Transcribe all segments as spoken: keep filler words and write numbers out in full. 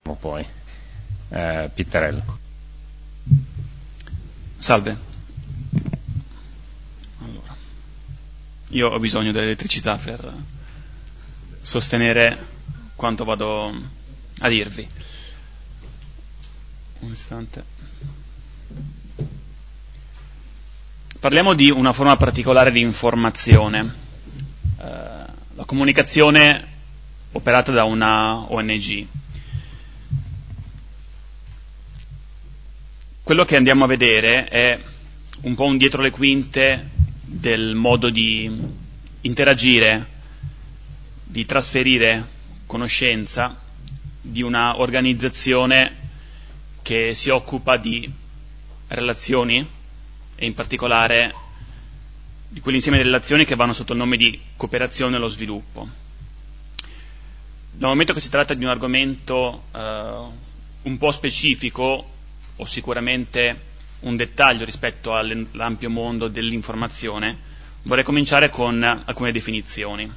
poi. Eh, Pittarello. Salve. Allora, io ho bisogno dell'elettricità per sostenere quanto vado a dirvi. Un istante. Parliamo di una forma particolare di informazione, eh, la comunicazione operata da una O N G. Quello che andiamo a vedere è un po' un dietro le quinte del modo di interagire, di trasferire conoscenza di una organizzazione che si occupa di relazioni e in particolare di quell'insieme di relazioni che vanno sotto il nome di cooperazione e lo sviluppo. Dal momento che si tratta di un argomento eh, un po' specifico, o sicuramente un dettaglio rispetto all'ampio mondo dell'informazione, vorrei cominciare con alcune definizioni.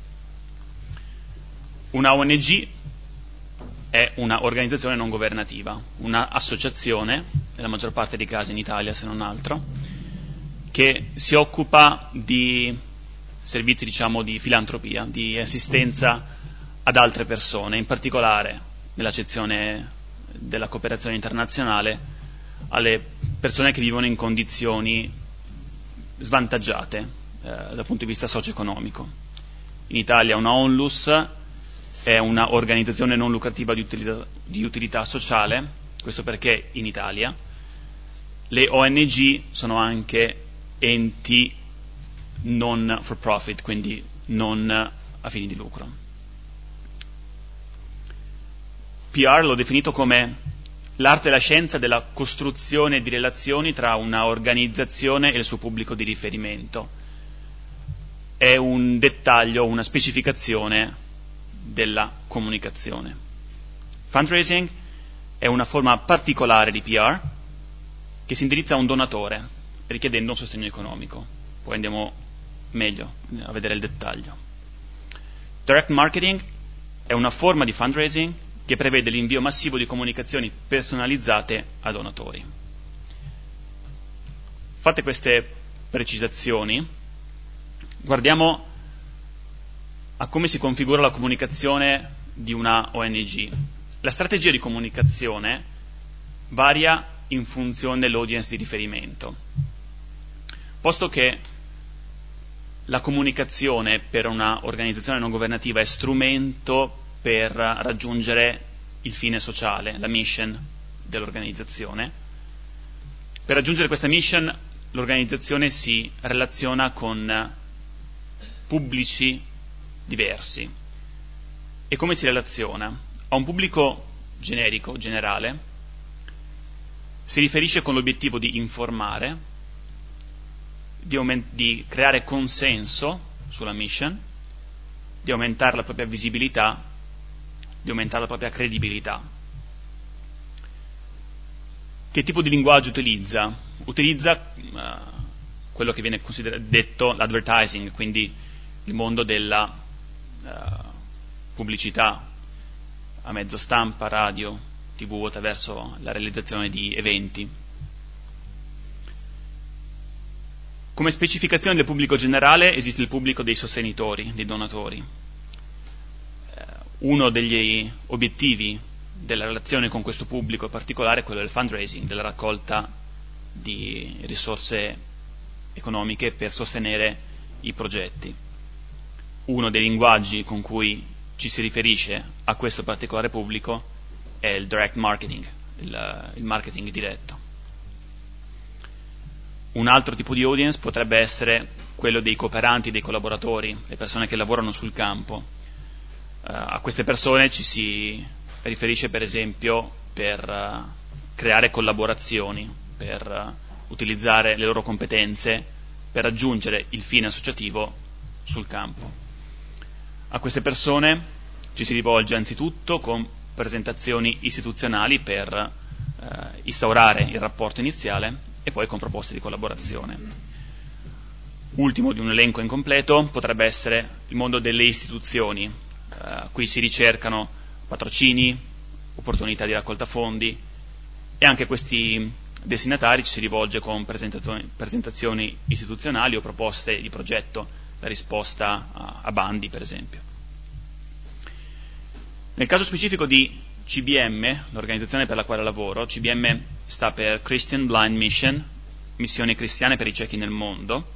Una O N G è una organizzazione non governativa, una associazione, nella maggior parte dei casi in Italia se non altro, che si occupa di servizi, diciamo, di filantropia, di assistenza ad altre persone, in particolare nell'accezione della cooperazione internazionale alle persone che vivono in condizioni svantaggiate eh, dal punto di vista socio-economico. In Italia una ONLUS è una organizzazione non lucrativa di utilità, di utilità sociale, questo perché in Italia le O N G sono anche enti non for profit, quindi non a fini di lucro. P R l'ho definito come l'arte e la scienza della costruzione di relazioni tra una organizzazione e il suo pubblico di riferimento. È un dettaglio, una specificazione della comunicazione. Fundraising è una forma particolare di P R che si indirizza a un donatore richiedendo un sostegno economico. Poi andiamo meglio a vedere il dettaglio. Direct marketing è una forma di fundraising che prevede l'invio massivo di comunicazioni personalizzate a donatori. Fatte queste precisazioni, guardiamo a come si configura la comunicazione di una O N G. La strategia di comunicazione varia in funzione dell'audience di riferimento. Posto che la comunicazione per una organizzazione non governativa è strumento per raggiungere il fine sociale, la mission dell'organizzazione. Per raggiungere questa mission l'organizzazione si relaziona con pubblici diversi. E come si relaziona? A un pubblico generico, generale, si riferisce con l'obiettivo di informare, di, aument- di creare consenso sulla mission, di aumentare la propria visibilità, di aumentare la propria credibilità. Che tipo di linguaggio utilizza? Utilizza uh, quello che viene consider- detto l'advertising, quindi il mondo della uh, pubblicità a mezzo stampa, radio, tivù, attraverso la realizzazione di eventi. Come specificazione del pubblico generale esiste il pubblico dei sostenitori, dei donatori. Uno degli obiettivi della relazione con questo pubblico in particolare è quello del fundraising, della raccolta di risorse economiche per sostenere i progetti. Uno dei linguaggi con cui ci si riferisce a questo particolare pubblico è il direct marketing, il, il marketing diretto. Un altro tipo di audience potrebbe essere quello dei cooperanti, dei collaboratori, le persone che lavorano sul campo. Uh, a queste persone ci si riferisce per esempio per uh, creare collaborazioni, per uh, utilizzare le loro competenze per raggiungere il fine associativo sul campo. A queste persone ci si rivolge anzitutto con presentazioni istituzionali per uh, instaurare il rapporto iniziale e poi con proposte di collaborazione. Ultimo di un elenco incompleto potrebbe essere il mondo delle istituzioni. Uh, qui si ricercano patrocini, opportunità di raccolta fondi, e anche a questi destinatari ci si rivolge con presentazioni istituzionali o proposte di progetto, la risposta a, a bandi per esempio. Nel caso specifico di C B M, l'organizzazione per la quale lavoro, C B M sta per Christian Blind Mission, missioni cristiane per i ciechi nel mondo.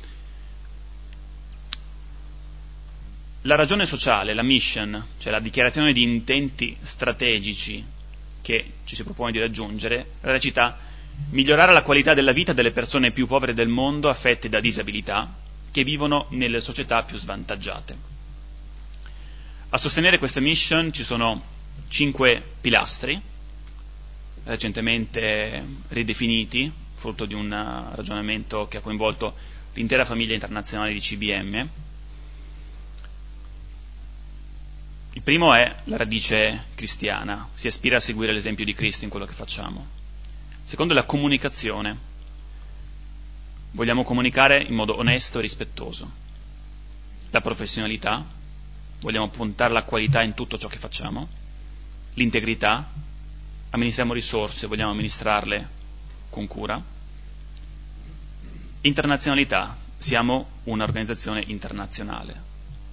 La ragione sociale, la mission, cioè la dichiarazione di intenti strategici che ci si propone di raggiungere, recita: migliorare la qualità della vita delle persone più povere del mondo affette da disabilità che vivono nelle società più svantaggiate. A sostenere questa mission ci sono cinque pilastri, recentemente ridefiniti, frutto di un ragionamento che ha coinvolto l'intera famiglia internazionale di C B M. Il primo è la radice cristiana, si aspira a seguire l'esempio di Cristo in quello che facciamo. Il secondo è la comunicazione, vogliamo comunicare in modo onesto e rispettoso. La professionalità, vogliamo puntare alla qualità in tutto ciò che facciamo. L'integrità, amministriamo risorse, vogliamo amministrarle con cura. Internazionalità, siamo un'organizzazione internazionale.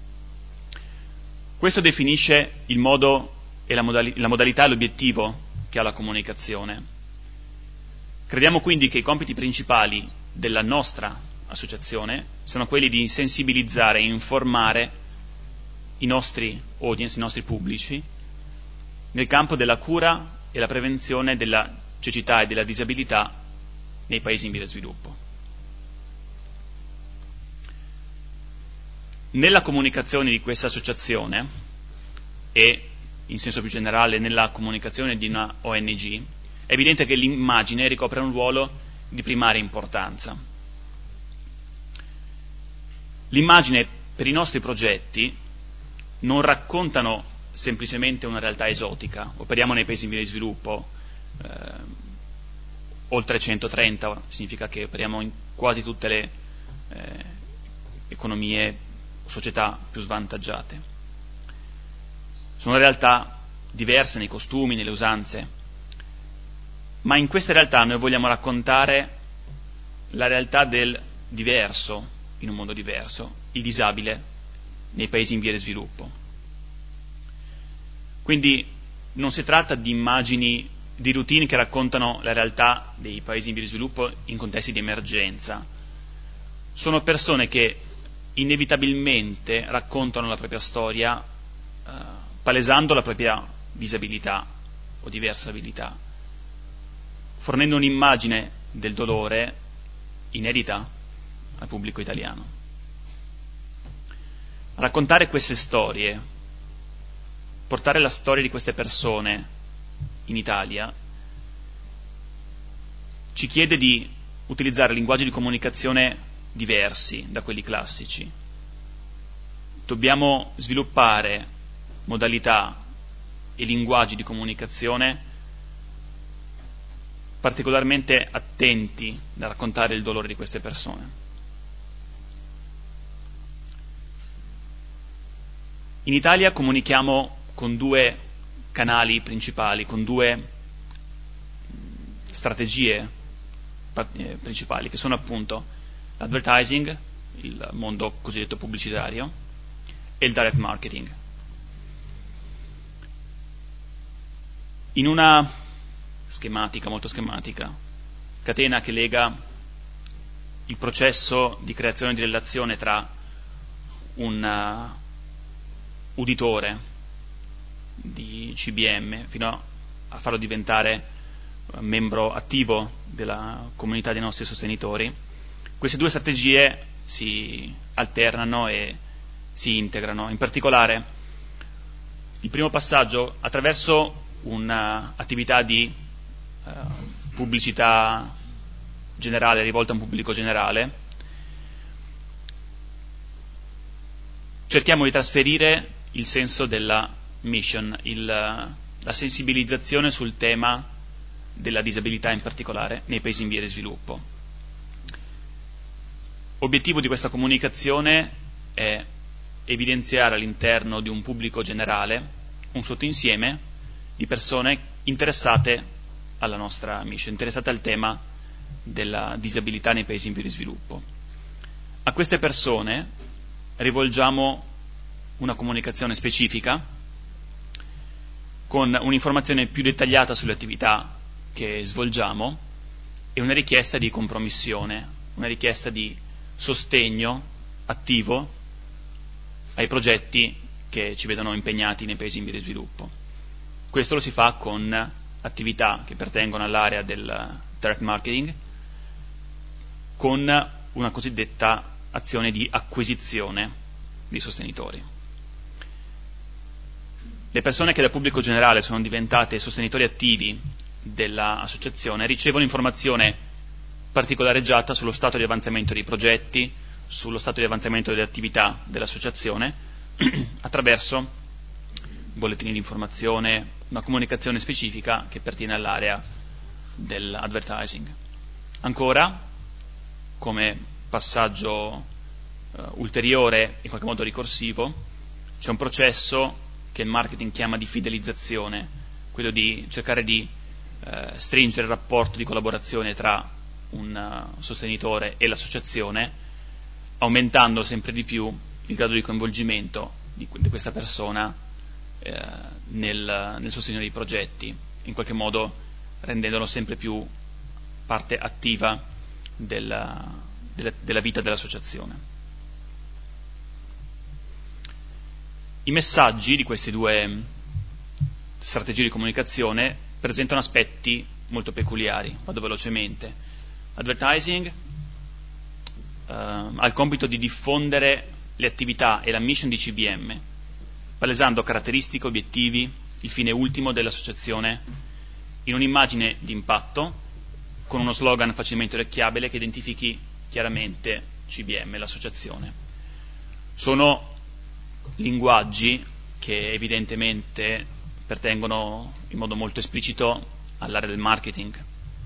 Questo definisce il modo e la, modali- la modalità e l'obiettivo che ha la comunicazione. Crediamo quindi che i compiti principali della nostra associazione sono quelli di sensibilizzare e informare i nostri audience, i nostri pubblici, nel campo della cura e la prevenzione della cecità e della disabilità nei paesi in via di sviluppo. Nella comunicazione di questa associazione e in senso più generale nella comunicazione di una O N G è evidente che l'immagine ricopre un ruolo di primaria importanza. L'immagine per i nostri progetti non raccontano semplicemente una realtà esotica. Operiamo nei paesi in via di sviluppo, eh, oltre centotrenta, significa che operiamo in quasi tutte le eh, economie società più svantaggiate. Sono realtà diverse nei costumi, nelle usanze, ma in queste realtà noi vogliamo raccontare la realtà del diverso in un mondo diverso, il disabile nei paesi in via di sviluppo. Quindi non si tratta di immagini di routine che raccontano la realtà dei paesi in via di sviluppo in contesti di emergenza. Sono persone che inevitabilmente raccontano la propria storia eh, palesando la propria disabilità o diversa abilità, fornendo un'immagine del dolore inedita al pubblico italiano. Raccontare queste storie, portare la storia di queste persone in Italia, ci chiede di utilizzare linguaggi di comunicazione diversi da quelli classici. Dobbiamo sviluppare modalità e linguaggi di comunicazione particolarmente attenti da raccontare il dolore di queste persone. In Italia comunichiamo con due canali principali, con due strategie principali, che sono appunto l'advertising, il mondo cosiddetto pubblicitario, e il direct marketing. In una schematica, molto schematica, catena che lega il processo di creazione di relazione tra un uh, uditore di C B M fino a farlo diventare uh, membro attivo della comunità dei nostri sostenitori. Queste due strategie si alternano e si integrano. In particolare, il primo passaggio, attraverso un'attività di uh, pubblicità generale, rivolta a un pubblico generale, cerchiamo di trasferire il senso della mission, il, la sensibilizzazione sul tema della disabilità in particolare nei paesi in via di sviluppo. Obiettivo di questa comunicazione è evidenziare all'interno di un pubblico generale un sottoinsieme di persone interessate alla nostra mission, interessate al tema della disabilità nei paesi in via di sviluppo. A queste persone rivolgiamo una comunicazione specifica con un'informazione più dettagliata sulle attività che svolgiamo e una richiesta di compromissione, una richiesta di sostegno attivo ai progetti che ci vedono impegnati nei paesi in via di sviluppo. Questo lo si fa con attività che pertengono all'area del direct marketing, con una cosiddetta azione di acquisizione di sostenitori. Le persone che dal pubblico generale sono diventate sostenitori attivi dell'associazione ricevono informazione particolareggiata sullo stato di avanzamento dei progetti, sullo stato di avanzamento delle attività dell'associazione attraverso bollettini di informazione, una comunicazione specifica che pertiene all'area dell'advertising. Ancora, come passaggio uh, ulteriore, in qualche modo ricorsivo, c'è un processo che il marketing chiama di fidelizzazione, quello di cercare di uh, stringere il rapporto di collaborazione tra un uh, sostenitore e l'associazione, aumentando sempre di più il grado di coinvolgimento di, di questa persona eh, nel, nel sostegno dei progetti, in qualche modo rendendolo sempre più parte attiva della, della, della vita dell'associazione. I messaggi di queste due strategie di comunicazione presentano aspetti molto peculiari. Vado velocemente. Advertising Uh, ha il compito di diffondere le attività e la mission di C B M, palesando caratteristiche, obiettivi, il fine ultimo dell'associazione in un'immagine di impatto con uno slogan facilmente orecchiabile che identifichi chiaramente C B M, l'associazione. Sono linguaggi che evidentemente pertengono in modo molto esplicito all'area del marketing.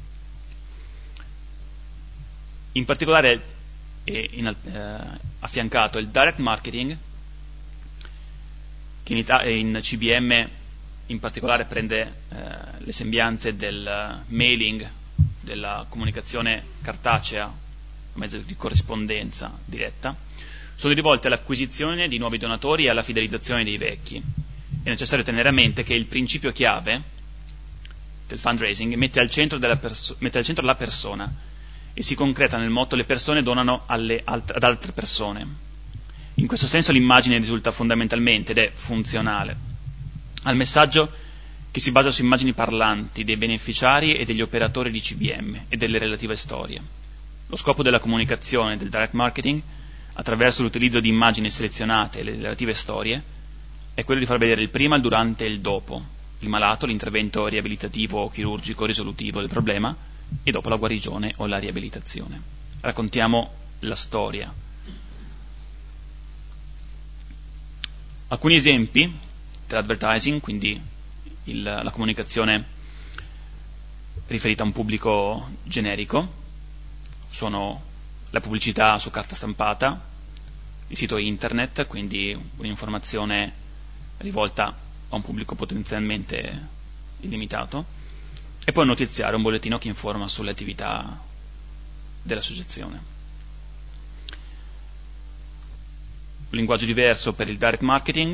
In particolare e in, eh, affiancato il direct marketing, che in, Ita- in C B M in particolare prende eh, le sembianze del mailing, della comunicazione cartacea, a mezzo di corrispondenza diretta, sono rivolte all'acquisizione di nuovi donatori e alla fidelizzazione dei vecchi. È necessario tenere a mente che il principio chiave del fundraising mette al centro, della perso- mette al centro la persona e si concreta nel motto le persone donano alle alt- ad altre persone. In questo senso l'immagine risulta fondamentalmente ed è funzionale al messaggio che si basa su immagini parlanti dei beneficiari e degli operatori di C B M e delle relative storie. Lo scopo della comunicazione del direct marketing, attraverso l'utilizzo di immagini selezionate e le relative storie, è quello di far vedere il prima, il durante e il dopo, il malato, l'intervento riabilitativo o chirurgico risolutivo del problema, e dopo la guarigione o la riabilitazione. Raccontiamo la storia. Alcuni esempi dell'advertising, quindi il, la comunicazione riferita a un pubblico generico, sono la pubblicità su carta stampata, il sito internet, quindi un'informazione rivolta a un pubblico potenzialmente illimitato, e poi un notiziario, un bollettino che informa sulle attività dell'associazione. Un linguaggio diverso per il direct marketing,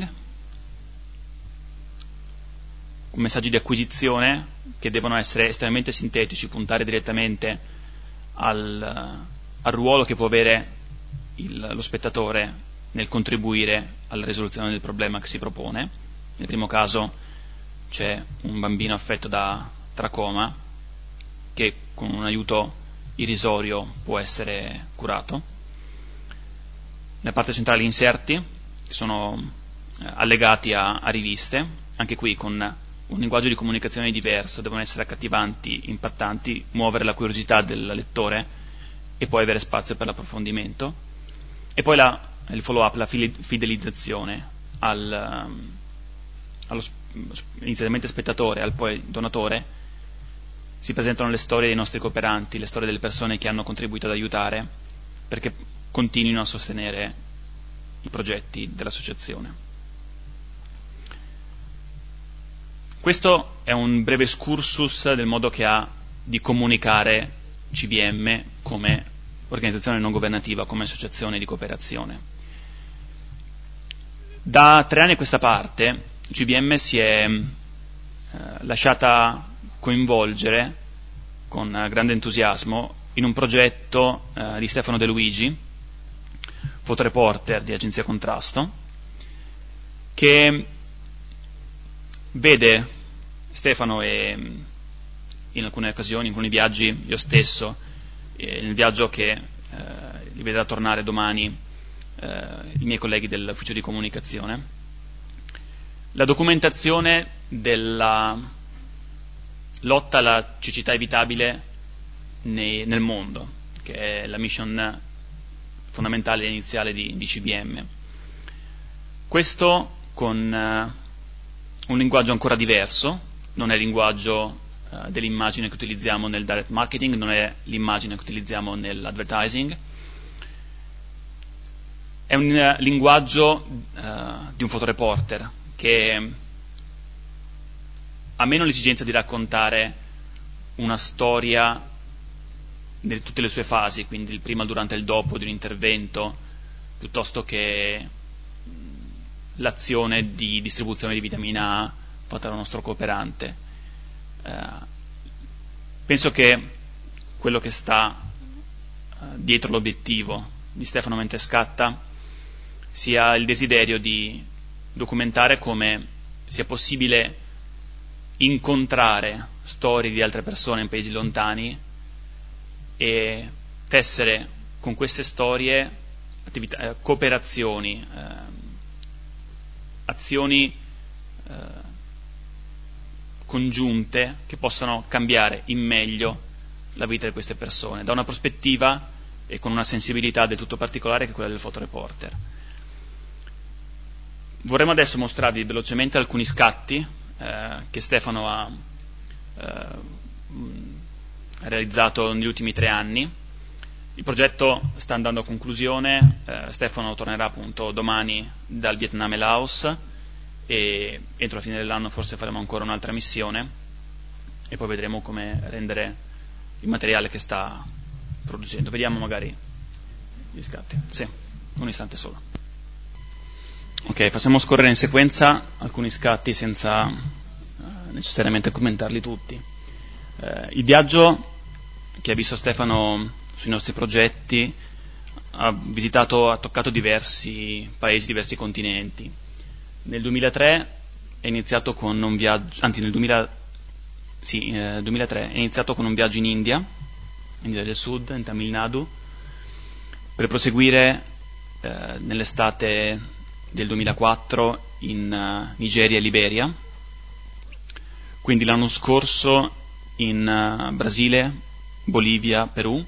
messaggi di acquisizione che devono essere estremamente sintetici, puntare direttamente al, al ruolo che può avere il, lo spettatore nel contribuire alla risoluzione del problema che si propone. Nel primo caso c'è un bambino affetto da tracoma che con un aiuto irrisorio può essere curato. Nella parte centrale inserti, che sono eh, allegati a, a riviste, anche qui con un linguaggio di comunicazione diverso, devono essere accattivanti, impattanti, muovere la curiosità del lettore e poi avere spazio per l'approfondimento. E poi la, il follow-up, la fidelizzazione al, um, allo inizialmente spettatore, al poi donatore. Si presentano le storie dei nostri cooperanti, le storie delle persone che hanno contribuito ad aiutare, perché continuino a sostenere i progetti dell'associazione. Questo è un breve excursus del modo che ha di comunicare C B M come organizzazione non governativa, come associazione di cooperazione. Da tre anni a questa parte C B M si è eh, lasciata coinvolgere con grande entusiasmo in un progetto eh, di Stefano De Luigi, fotoreporter di Agenzia Contrasto, che vede Stefano e in alcune occasioni, in alcuni viaggi, io stesso, eh, nel viaggio che eh, li vedrà tornare domani eh, i miei colleghi dell'ufficio di comunicazione, la documentazione della lotta alla cecità evitabile nei, nel mondo, che è la mission fondamentale e iniziale di, di C B M. Questo con eh, un linguaggio ancora diverso, non è il linguaggio uh, dell'immagine che utilizziamo nel direct marketing, non è l'immagine che utilizziamo nell'advertising, è un uh, linguaggio uh, di un fotoreporter che ha meno l'esigenza di raccontare una storia in tutte le sue fasi, quindi il prima, il durante e il dopo di un intervento, piuttosto che l'azione di distribuzione di vitamina A fatta dal nostro cooperante. Eh, penso che quello che sta eh, dietro l'obiettivo di Stefano Mentescatta sia il desiderio di documentare come sia possibile incontrare storie di altre persone in paesi lontani e tessere con queste storie attività, eh, cooperazioni, eh, azioni eh, congiunte che possano cambiare in meglio la vita di queste persone, da una prospettiva e con una sensibilità del tutto particolare che è quella del fotoreporter. Vorremmo adesso mostrarvi velocemente alcuni scatti eh, che Stefano ha eh, realizzato negli ultimi tre anni. Il progetto sta andando a conclusione, eh, Stefano tornerà appunto domani dal Vietnam e Laos e entro la fine dell'anno forse faremo ancora un'altra missione e poi vedremo come rendere il materiale che sta producendo. Vediamo magari gli scatti. Sì, un istante solo. Ok, facciamo scorrere in sequenza alcuni scatti senza eh, necessariamente commentarli tutti. Eh, il viaggio che ha visto Stefano sui nostri progetti ha visitato, ha toccato diversi paesi, diversi continenti. Nel duemilatré è iniziato con un viaggio, anzi nel duemila, sì, eh, duemilatré è iniziato con un viaggio in India, India del Sud, in Tamil Nadu, per proseguire eh, nell'estate del duemilaquattro in uh, Nigeria e Liberia, quindi l'anno scorso in uh, Brasile, Bolivia, Perù,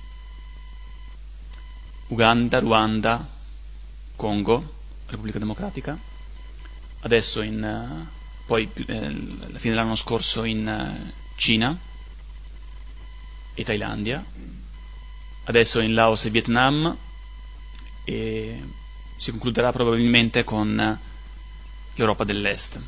Uganda, Ruanda, Congo, Repubblica Democratica, adesso in, uh, poi eh, alla fine dell'anno scorso in uh, Cina e Thailandia, adesso in Laos e Vietnam e si concluderà probabilmente con l'Europa dell'Est.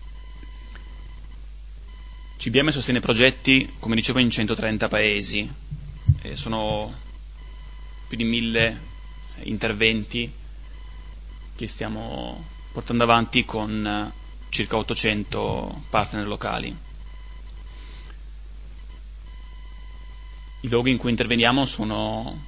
C B M sostiene progetti, come dicevo, in centotrenta paesi, e sono più di mille interventi che stiamo portando avanti con circa ottocento partner locali. I luoghi in cui interveniamo sono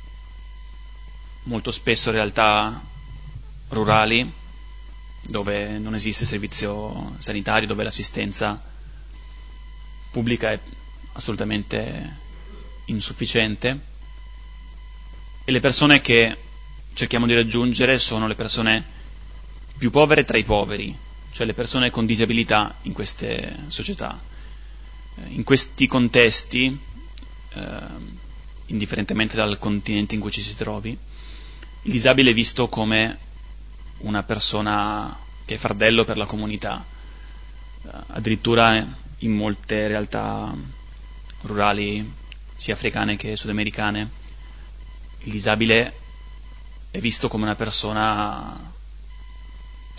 molto spesso realtà rurali, dove non esiste servizio sanitario, dove l'assistenza pubblica è assolutamente insufficiente, e le persone che cerchiamo di raggiungere sono le persone più povere tra i poveri, cioè le persone con disabilità in queste società. In questi contesti, eh, indifferentemente dal continente in cui ci si trovi, il disabile è visto come una persona che è fardello per la comunità. Addirittura in molte realtà rurali, sia africane che sudamericane, il disabile è visto come una persona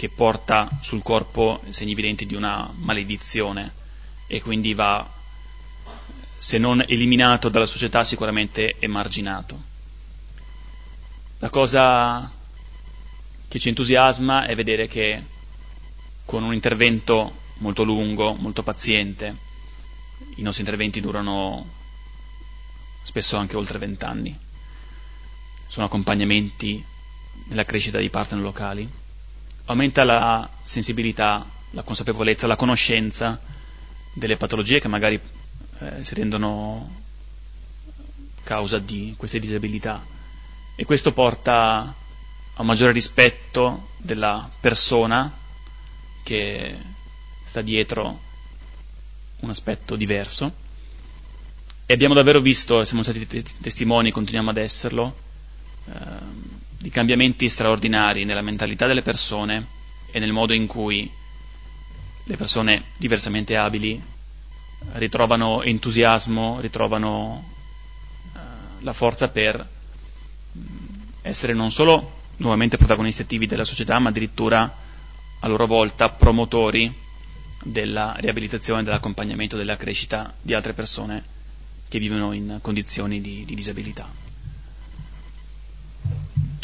che porta sul corpo segni evidenti di una maledizione e quindi va, se non eliminato dalla società, sicuramente emarginato. La cosa che ci entusiasma è vedere che con un intervento molto lungo, molto paziente, i nostri interventi durano spesso anche oltre vent'anni, sono accompagnamenti nella crescita dei partner locali, aumenta la sensibilità, la consapevolezza, la conoscenza delle patologie che magari eh, si rendono causa di queste disabilità, e questo porta a un maggiore rispetto della persona che sta dietro un aspetto diverso, e abbiamo davvero visto, siamo stati testimoni, continuiamo ad esserlo, eh, di cambiamenti straordinari nella mentalità delle persone e nel modo in cui le persone diversamente abili ritrovano entusiasmo, ritrovano eh, la forza per essere non solo nuovamente protagonisti attivi della società, ma addirittura a loro volta promotori della riabilitazione, dell'accompagnamento, della crescita di altre persone che vivono in condizioni di, di disabilità. Ok, con questa breve panoramica Grazie. finiamo l'intervento e vi ringrazio.